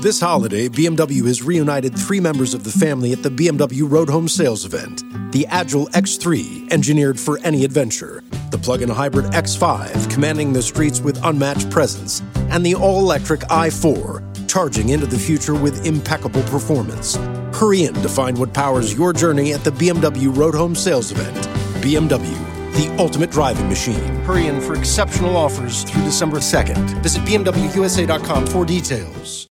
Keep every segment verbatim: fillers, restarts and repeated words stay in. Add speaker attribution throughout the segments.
Speaker 1: This holiday, B M W has reunited three members of the family at the B M W Road Home Sales event. The Agile X three, engineered for any adventure. The plug-in hybrid X five, commanding the streets with unmatched presence. And the all-electric i four, charging into the future with impeccable performance. Hurry in to find what powers your journey at the B M W Road Home Sales event. B M W, the ultimate driving machine. Hurry in for exceptional offers through December second. Visit B M W U S A dot com for details.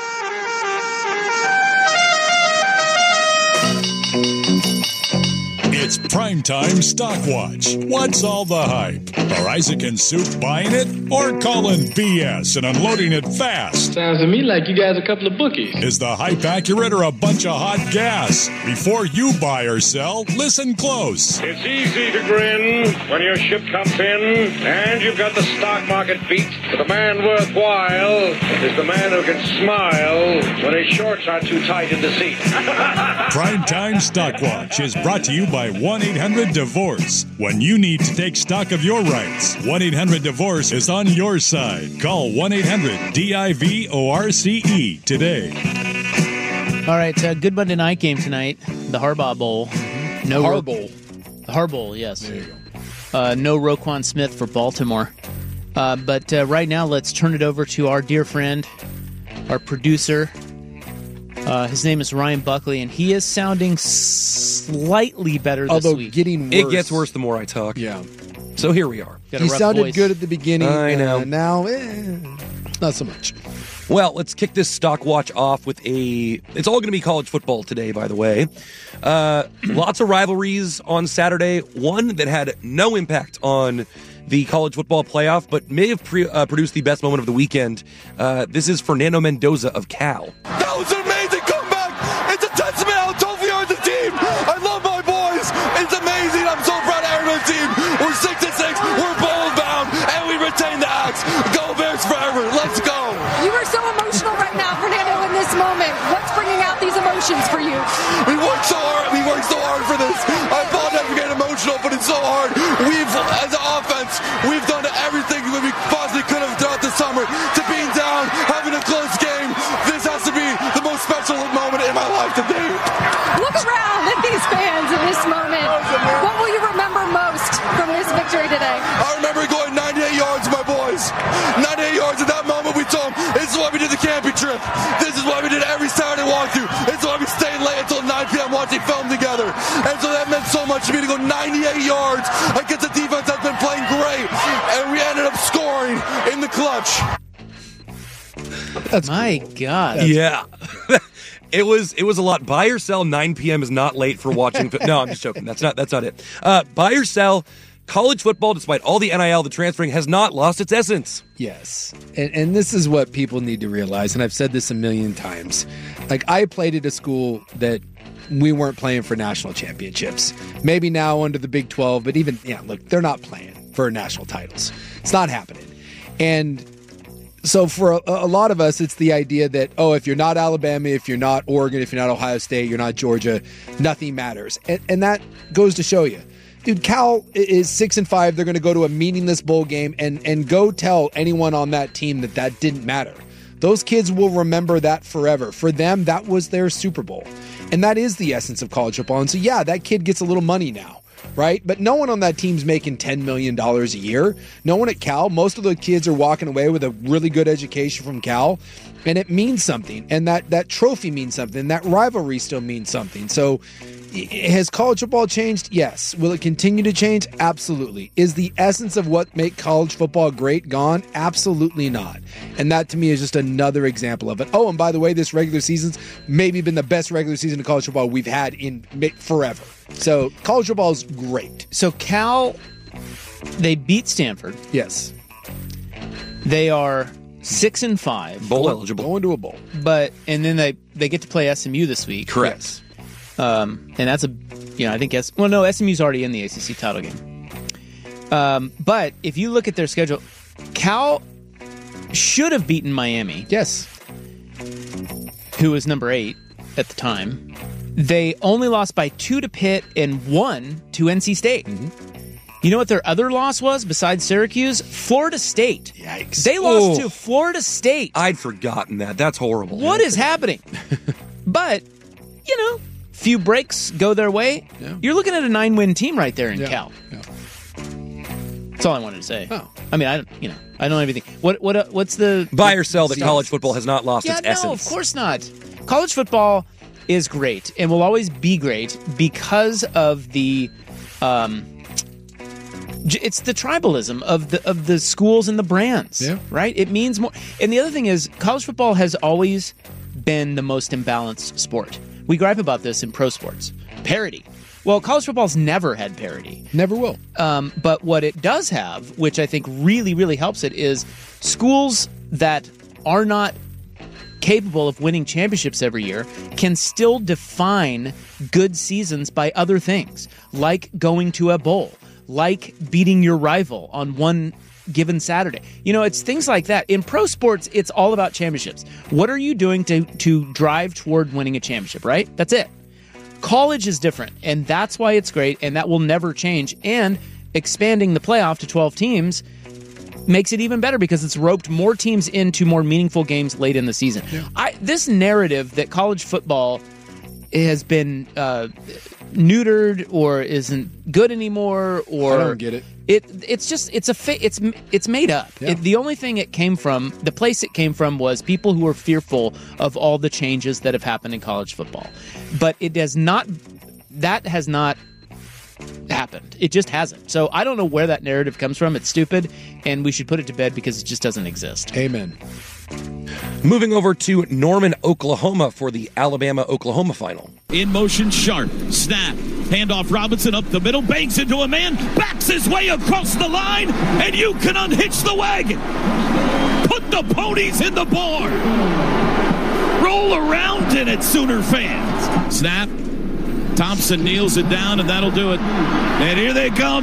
Speaker 2: It's Primetime Stock Watch. What's all the hype? Are Isaac and Soup buying it or calling B S and unloading it fast?
Speaker 3: Sounds to me like you guys are a couple of bookies.
Speaker 2: Is the hype accurate or a bunch of hot gas? Before you buy or sell, listen close.
Speaker 4: It's easy to grin when your ship comes in and you've got the stock market beat. But the man worthwhile is the man who can smile when his shorts are too tight in the seat.
Speaker 2: Primetime Stock Watch is brought to you by one eight hundred divorce. When you need to take stock of your rights, one eight hundred divorce is on your side. Call one eight hundred D I V O R C E today.
Speaker 5: All right, uh, good Monday night game tonight. The Harbaugh Bowl. No
Speaker 6: Har
Speaker 5: Ro-
Speaker 6: Bowl.
Speaker 5: The Har Bowl, yes.
Speaker 6: There you go.
Speaker 5: Uh, no Roquan Smith for Baltimore. Uh, but uh, right now, let's turn it over to our dear friend, our producer. Uh, his name is Ryan Buckley, and he is sounding slightly better this
Speaker 6: Although
Speaker 5: week.
Speaker 6: getting worse.
Speaker 7: It gets worse the more I talk.
Speaker 6: Yeah.
Speaker 7: So here we are.
Speaker 5: Got a
Speaker 6: He
Speaker 5: rough
Speaker 6: sounded
Speaker 5: voice.
Speaker 6: good at the beginning.
Speaker 7: I know.
Speaker 6: Uh, now, eh, not so much.
Speaker 7: Well, let's kick this stock watch off with a... It's all going to be college football today, by the way. Uh, lots of rivalries on Saturday. One that had no impact on the college football playoff, but may have pre- uh, produced the best moment of the weekend. Uh, this is Fernando Mendoza of Cal.
Speaker 8: That was an amazing comeback. It's a testament how tough we are as a team. I love my boys. It's amazing. I'm so proud of everyone's team. We're six and six. We're bowl bound, and we retain the axe. Go Bears forever. Let's go.
Speaker 9: You are so emotional right now, Fernando, in this moment. What's bringing out these emotions for you?
Speaker 8: We worked so hard. We worked so hard for this. I apologize for getting emotional, but it's so hard. We've, as an offense, we've done everything that we possibly could have throughout the summer to being down, having a close game. This has to be the most special moment in my life to date.
Speaker 9: Look around at these fans in this moment. What will you remember most from this victory today?
Speaker 8: I remember going ninety-eight yards with my boys. ninety-eight yards. At that moment, we told them, this is why we did the camping trip. This is why we did every Saturday walkthrough. It's why we stayed late until nine p.m. watching film together. And so that meant so much to me to go ninety-eight yards against a defense that's been playing great. And we ended up scoring in the clutch.
Speaker 5: That's My cool. God.
Speaker 7: Yeah. It was it was a lot. Buy or sell, nine p.m. is not late for watching. No, I'm just joking. That's not that's not it. Uh, buy or sell, college football, despite all the N I L, the transferring, has not lost its essence.
Speaker 6: Yes. And, and this is what people need to realize, and I've said this a million times. Like, I played at a school that we weren't playing for national championships. Maybe now under the Big twelve, but even, yeah, look, they're not playing for national titles. It's not happening. And so for a, a lot of us, it's the idea that, oh, if you're not Alabama, if you're not Oregon, if you're not Ohio State, you're not Georgia, nothing matters. And, and that goes to show you. Dude, Cal is six and five. They're going to go to a meaningless bowl game and, and go tell anyone on that team that that didn't matter. Those kids will remember that forever. For them, that was their Super Bowl. And that is the essence of college football. And so, yeah, that kid gets a little money now, right? But no one on that team's making ten million dollars a year. No one at Cal. Most of the kids are walking away with a really good education from Cal. And it means something. And that, that trophy means something. That rivalry still means something. So has college football changed? Yes. Will it continue to change? Absolutely. Is the essence of what make college football great gone? Absolutely not. And that to me is just another example of it. Oh, and by the way, this regular season's maybe been the best regular season of college football we've had in forever. So college football is great.
Speaker 5: So Cal, they beat Stanford.
Speaker 6: Yes.
Speaker 5: They are six and five.
Speaker 7: Bowl eligible.
Speaker 6: Going to a bowl.
Speaker 5: But, and then they, they get to play S M U this week.
Speaker 7: Correct.
Speaker 6: Yes.
Speaker 5: Um, and that's a, you know, I think, S- well, no, S M U's already in the A C C title game. Um, but if you look at their schedule, Cal should have beaten Miami.
Speaker 6: Yes.
Speaker 5: Who was number eight at the time. They only lost by two to Pitt and one to N C State.
Speaker 6: Mm-hmm.
Speaker 5: You know what their other loss was besides Syracuse? Florida State.
Speaker 6: Yikes.
Speaker 5: They lost
Speaker 7: Oh.
Speaker 5: to Florida State.
Speaker 7: I'd forgotten that. That's horrible.
Speaker 5: What is happening? But, you know, few breaks go their way.
Speaker 6: Yeah.
Speaker 5: You're looking at a nine-win team right there in
Speaker 6: Yeah.
Speaker 5: Cal.
Speaker 6: Yeah.
Speaker 5: That's all I wanted to say.
Speaker 6: Oh.
Speaker 5: I mean, I don't, you know, I don't know everything. What, what, uh, what's the
Speaker 7: Buy or sell that
Speaker 5: the-
Speaker 7: college football has not lost
Speaker 5: Yeah,
Speaker 7: its
Speaker 5: no,
Speaker 7: essence.
Speaker 5: of course not. College football is great and will always be great because of the, um, j- it's the tribalism of the of the schools and the brands,
Speaker 6: Yeah.
Speaker 5: right? It means more. And the other thing is, college football has always been the most imbalanced sport. We gripe about this in pro sports. Parity. Well, college football's never had parity.
Speaker 6: Never will.
Speaker 5: Um, but what it does have, which I think really, really helps it, is schools that are not capable of winning championships every year can still define good seasons by other things, like going to a bowl, like beating your rival on one given Saturday. You know, it's things like that. In pro sports, it's all about championships. What are you doing to, to drive toward winning a championship, right? That's it. College is different, and that's why it's great, and that will never change. And expanding the playoff to twelve teams makes it even better because it's roped more teams into more meaningful games late in the season. Yeah. I, this narrative that college football has been uh, neutered or isn't good anymore, or
Speaker 6: I don't get it.
Speaker 5: It it's just it's a fa- it's it's made up.
Speaker 6: Yeah.
Speaker 5: It, the only thing it came from, the place it came from, was people who are fearful of all the changes that have happened in college football. But it does not. That has not happened. It just hasn't. So I don't know where that narrative comes from. It's stupid, and we should put it to bed because it just doesn't exist.
Speaker 6: Amen.
Speaker 7: Moving over to Norman, Oklahoma for the Alabama-Oklahoma final.
Speaker 10: In motion, Sharp. Snap. Handoff Robinson up the middle. Bangs into a man. Backs his way across the line. And you can unhitch the wagon. Put the ponies in the barn. Roll around in it, Sooner fans. Snap. Thompson kneels it down, and that'll do it. And here they come.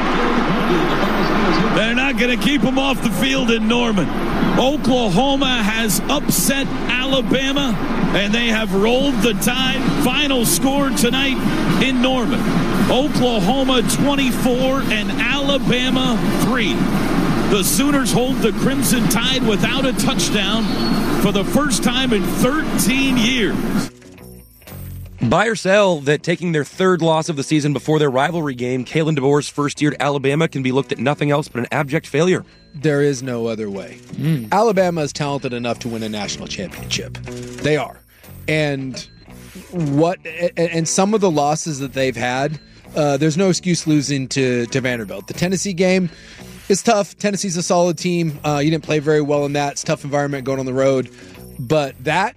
Speaker 10: They're not going to keep them off the field in Norman. Oklahoma has upset Alabama, and they have rolled the tide. Final score tonight in Norman. Oklahoma twenty-four and Alabama three. The Sooners hold the Crimson Tide without a touchdown for the first time in thirteen years.
Speaker 7: Buy or sell that taking their third loss of the season before their rivalry game, Kalen DeBoer's first year at Alabama, can be looked at nothing else but an abject failure.
Speaker 6: There is no other way. Mm. Alabama is talented enough to win a national championship. They are. And what and some of the losses that they've had, uh, there's no excuse losing to, to Vanderbilt. The Tennessee game is tough. Tennessee's a solid team. Uh, you didn't play very well in that. It's a tough environment going on the road. But that,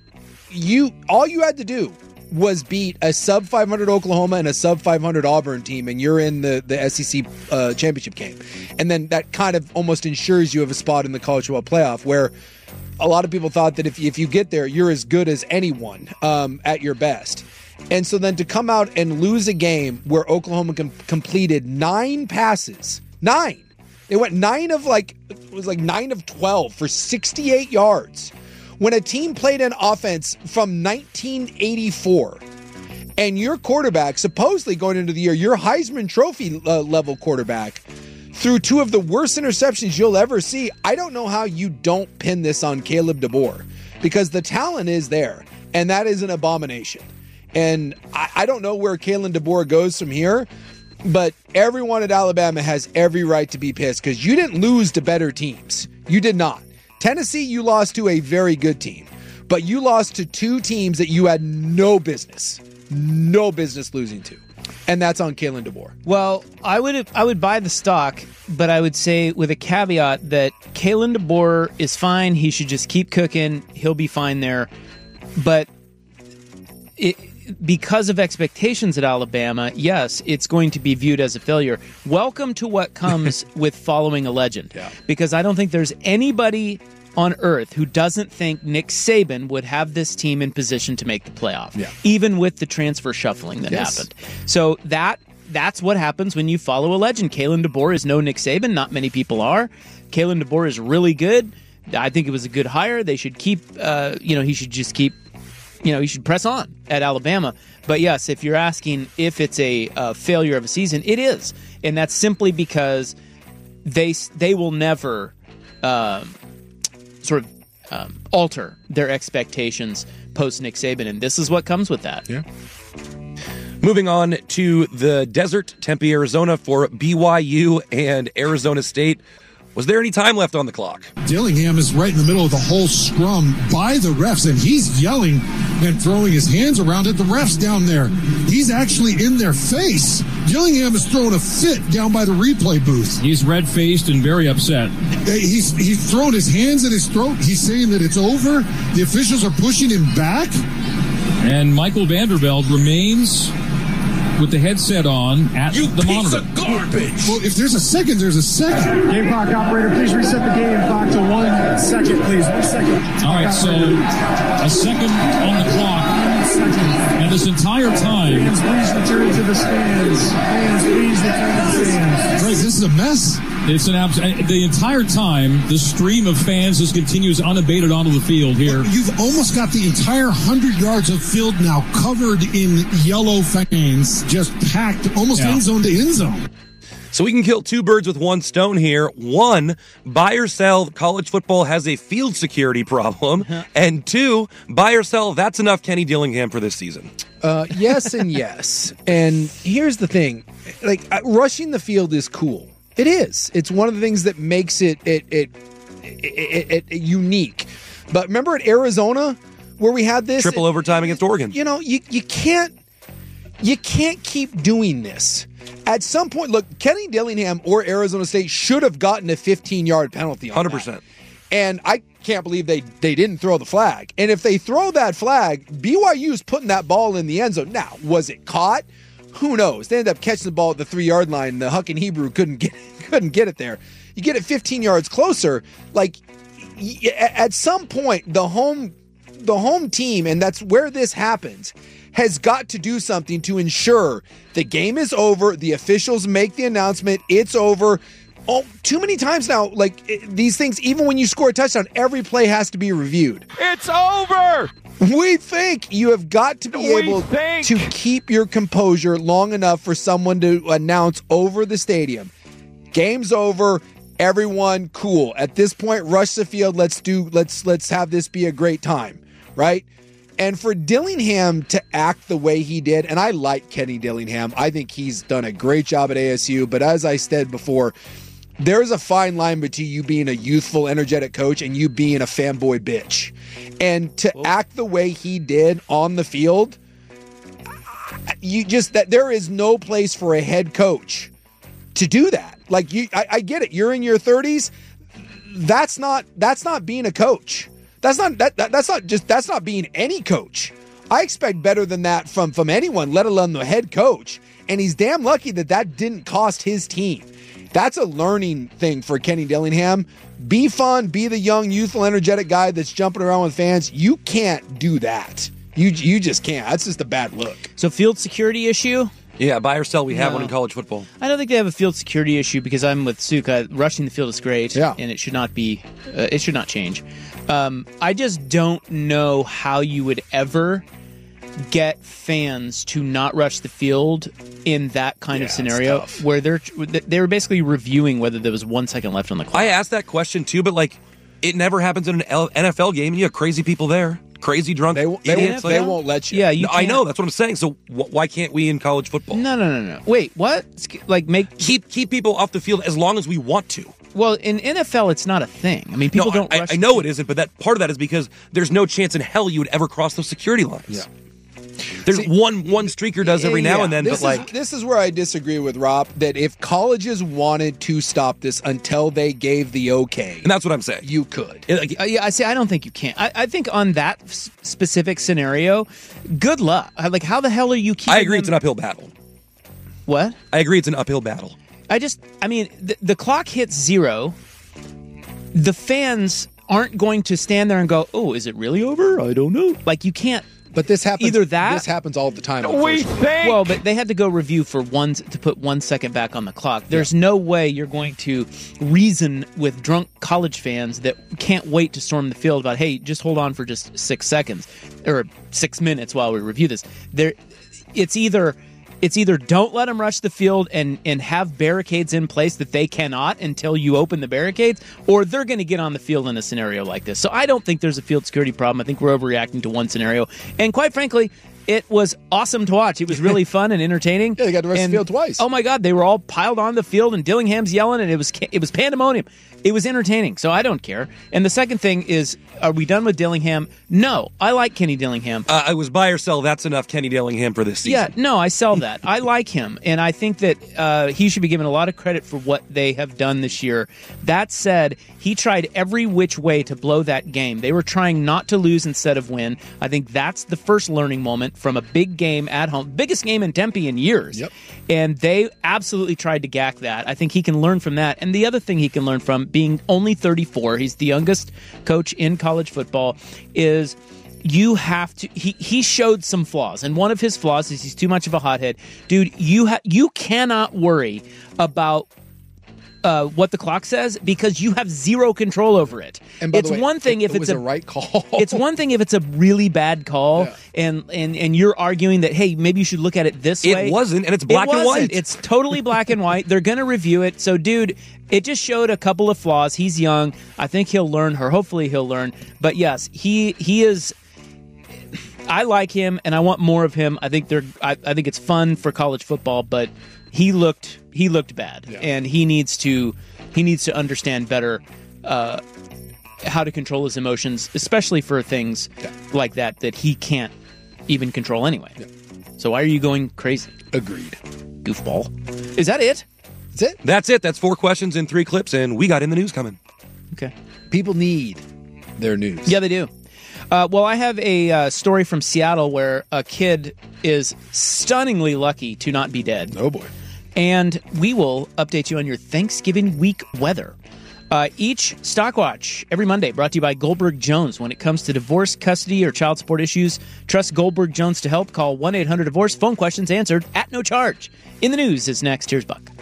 Speaker 6: you all you had to do was beat a sub five hundred Oklahoma and a sub five hundred Auburn team, and you're in the, the S E C uh, championship game. And then that kind of almost ensures you have a spot in the college football playoff, where a lot of people thought that if, if you get there, you're as good as anyone um, at your best. And so then to come out and lose a game where Oklahoma com- completed nine passes, nine. They went nine of like, it was like nine of twelve for sixty-eight yards. When a team played an offense from nineteen eighty-four, and your quarterback, supposedly going into the year, your Heisman Trophy uh, level quarterback, threw two of the worst interceptions you'll ever see, I don't know how you don't pin this on Caleb DeBoer, because the talent is there, and that is an abomination. And I, I don't know where Kalen DeBoer goes from here, but everyone at Alabama has every right to be pissed, because you didn't lose to better teams. You did not. Tennessee, you lost to a very good team, but you lost to two teams that you had no business, no business losing to, and that's on Kalen DeBoer.
Speaker 5: Well, I would I would buy the stock, but I would say with a caveat that Kalen DeBoer is fine. He should just keep cooking. He'll be fine there. But it, because of expectations at Alabama, yes, it's going to be viewed as a failure. Welcome to what comes with following a legend.
Speaker 6: Yeah.
Speaker 5: Because I don't think there's anybody on earth who doesn't think Nick Saban would have this team in position to make the playoff,
Speaker 6: yeah.
Speaker 5: even with the transfer shuffling that
Speaker 6: yes.
Speaker 5: happened. So that that's what happens when you follow a legend. Kalen DeBoer is no Nick Saban. Not many people are. Kalen DeBoer is really good. I think it was a good hire. They should keep, uh, you know, he should just keep you know, you should press on at Alabama. But yes, if you're asking if it's a uh, failure of a season, it is, and that's simply because they they will never um, sort of um, alter their expectations post Nick Saban, and this is what comes with that.
Speaker 6: Yeah.
Speaker 7: Moving on to the desert, Tempe, Arizona, for B Y U and Arizona State. Was there any time left on the clock?
Speaker 11: Dillingham is right in the middle of the whole scrum by the refs, and he's yelling and throwing his hands around at the refs down there. He's actually in their face. Dillingham is throwing a fit down by the replay booth.
Speaker 12: He's red-faced and very upset.
Speaker 11: He's, he's throwing his hands at his throat. He's saying that it's over. The officials are pushing him back.
Speaker 12: And Michael Vanderveld remains with the headset on at
Speaker 11: you
Speaker 12: the
Speaker 11: piece
Speaker 12: monitor.
Speaker 11: Of garbage. Well, if there's a second, there's a second.
Speaker 13: Game clock operator, please reset the game clock to one second, please. One second.
Speaker 12: All right, so a second on the clock.
Speaker 13: One second.
Speaker 12: And this entire time.
Speaker 13: Fans, please return to the stands. Fans, please return to the stands.
Speaker 11: Right, this is a mess.
Speaker 12: It's an abs- the entire time, the stream of fans just continues unabated onto the field here.
Speaker 11: Well, you've almost got the entire hundred yards of field now covered in yellow fans, just packed almost yeah. end zone to end zone.
Speaker 7: So we can kill two birds with one stone here. One, buy or sell, college football has a field security problem. And two, buy or sell, that's enough Kenny Dillingham for this season.
Speaker 6: Uh, yes and yes. And here's the thing. Like, uh, rushing the field is cool. It is. It's one of the things that makes it it it, it, it, it unique. But remember at Arizona where we had this
Speaker 7: triple overtime against Oregon.
Speaker 6: You know, you you can't you can't keep doing this. At some point, look, Kenny Dillingham or Arizona State should have gotten a fifteen-yard penalty on
Speaker 7: one hundred percent.
Speaker 6: That. And I can't believe they they didn't throw the flag. And if they throw that flag, B Y U's putting that ball in the end zone. Now, was it caught? Who knows? They ended up catching the ball at the three-yard line. The Huck and Hebrew couldn't get couldn't get it there. You get it fifteen yards closer. Like y- at some point, the home the home team, and that's where this happens, has got to do something to ensure the game is over. The officials make the announcement. It's over. Oh, too many times now, like it, these things, even when you score a touchdown, every play has to be reviewed.
Speaker 14: It's over!
Speaker 6: We think you have got to be
Speaker 14: we
Speaker 6: able
Speaker 14: think.
Speaker 6: to keep your composure long enough for someone to announce over the stadium, game's over, everyone cool. At this point, rush the field. Let's do let's let's have this be a great time, right? And for Dillingham to act the way he did, and I like Kenny Dillingham. I think he's done a great job at A S U, but as I said before, there's a fine line between you being a youthful, energetic coach and you being a fanboy bitch. And to Whoa. act the way he did on the field, you just that there is no place for a head coach to do that. Like you, I, I get it. You're in your thirties. That's not that's not being a coach. That's not that, that that's not just that's not being any coach. I expect better than that from from anyone, let alone the head coach. And he's damn lucky that that didn't cost his team. That's a learning thing for Kenny Dillingham. Be fun, be the young, youthful, energetic guy that's jumping around with fans. You can't do that. You you just can't. That's just a bad look.
Speaker 5: So field security issue?
Speaker 7: Yeah, buy or sell, we have
Speaker 5: No.
Speaker 7: one in college football.
Speaker 5: I don't think they have a field security issue because I'm with Suka. Rushing the field is great,
Speaker 6: yeah.
Speaker 5: and it should not be. Uh, it should not change. Um, I just don't know how you would ever get fans to not rush the field in that kind
Speaker 6: Yeah,
Speaker 5: of scenario where they're they were basically reviewing whether there was one second left on the clock.
Speaker 7: I asked that question too, but like it never happens in an L- N F L game, and you have crazy people there, crazy drunk
Speaker 6: They, they,
Speaker 7: idiots.
Speaker 6: won't, they
Speaker 7: like,
Speaker 6: won't let you.
Speaker 5: Yeah, you
Speaker 7: No, I
Speaker 5: can't-
Speaker 7: know, that's what I'm saying. So wh- why can't we in college football?
Speaker 5: No, no, no, no. Wait, what? Like make
Speaker 7: keep keep people off the field as long as we want to.
Speaker 5: Well, in N F L, it's not a thing. I mean, people
Speaker 7: no,
Speaker 5: don't.
Speaker 7: I,
Speaker 5: rush
Speaker 7: I know it isn't, but that part of that is because there's no chance in hell you would ever cross those security lines.
Speaker 6: Yeah.
Speaker 7: There's
Speaker 6: See,
Speaker 7: one one streaker does every now
Speaker 6: Yeah,
Speaker 7: and then,
Speaker 6: this
Speaker 7: but
Speaker 6: is,
Speaker 7: like
Speaker 6: this is where I disagree with Rob. That if colleges wanted to stop this until they gave the okay,
Speaker 7: and that's what I'm saying.
Speaker 6: You could.
Speaker 7: It, like,
Speaker 5: Uh, yeah, I say I don't think you can. I, I think on that s- specific scenario, good luck. I- Like, how the hell are you keeping?
Speaker 7: I agree,
Speaker 5: them-
Speaker 7: it's an uphill battle.
Speaker 5: What?
Speaker 7: I agree, it's an uphill battle.
Speaker 5: I just, I mean, the, the clock hits zero. The fans aren't going to stand there and go, "Oh, is it really over?" I don't know. Like, you can't.
Speaker 6: But this happens.
Speaker 5: Either that,
Speaker 6: this happens all the time.
Speaker 5: We think. Well, but they had to go review for one to put one second back on the clock. There's yeah. no way you're going to reason with drunk college fans that can't wait to storm the field about, hey, just hold on for just six seconds or six minutes while we review this. There, it's either. It's either don't let them rush the field and, and have barricades in place that they cannot until you open the barricades, or they're going to get on the field in a scenario like this. So I don't think there's a field security problem. I think we're overreacting to one scenario. And quite frankly, it was awesome to watch. It was really fun and entertaining.
Speaker 6: Yeah, they got to rush
Speaker 5: and,
Speaker 6: the field twice.
Speaker 5: Oh, my God. They were all piled on the field, and Dillingham's yelling, and it was it was pandemonium. It was entertaining, so I don't care. And the second thing is, are we done with Dillingham? No. I like Kenny Dillingham.
Speaker 7: Uh, I was buy or sell. That's enough Kenny Dillingham for this season.
Speaker 5: Yeah, no, I sell that. I like him, and I think that uh, he should be given a lot of credit for what they have done this year. That said, he tried every which way to blow that game. They were trying not to lose instead of win. I think that's the first learning moment from a big game at home. Biggest game in Tempe in years.
Speaker 6: Yep.
Speaker 5: And they absolutely tried to gack that. I think he can learn from that. And the other thing he can learn from, being only thirty-four, he's the youngest coach in college football, is you have to he, he showed some flaws. And one of his flaws is he's too much of a hothead. Dude, you ha, you cannot worry about Uh, what the clock says, because you have zero control over it.
Speaker 6: And by
Speaker 5: it's
Speaker 6: the way,
Speaker 5: one thing
Speaker 6: it,
Speaker 5: if
Speaker 6: it
Speaker 5: it's
Speaker 6: was
Speaker 5: a,
Speaker 6: a right call.
Speaker 5: It's one thing if it's a really bad call,
Speaker 6: yeah.
Speaker 5: and, and and you're arguing that, hey, maybe you should look at it this
Speaker 7: it
Speaker 5: way.
Speaker 7: It wasn't, and it's black
Speaker 5: it
Speaker 7: and white.
Speaker 5: It's totally black and white. They're going to review it. So, dude, it just showed a couple of flaws. He's young. I think he'll learn, or hopefully he'll learn. But yes, he he is. I like him, and I want more of him. I think they're. I, I think it's fun for college football, but he looked he looked bad,
Speaker 6: yeah.
Speaker 5: and he needs to. He needs to understand better uh, how to control his emotions, especially for things yeah. like that that he can't even control anyway. Yeah. So why are you going crazy?
Speaker 6: Agreed.
Speaker 5: Goofball. Is that it?
Speaker 6: That's it?
Speaker 7: That's it. That's four questions in three clips, and we got in the news coming.
Speaker 5: Okay.
Speaker 6: People need their news.
Speaker 5: Yeah, they do. Uh, well, I have a uh, story from Seattle where a kid is stunningly lucky to not be dead.
Speaker 6: Oh, boy.
Speaker 5: And we will update you on your Thanksgiving week weather. Uh, each Stockwatch, every Monday, brought to you by Goldberg Jones. When it comes to divorce, custody, or child support issues, trust Goldberg Jones to help. Call one eight hundred divorce. Phone questions answered at no charge. In the news is next. Here's Buck.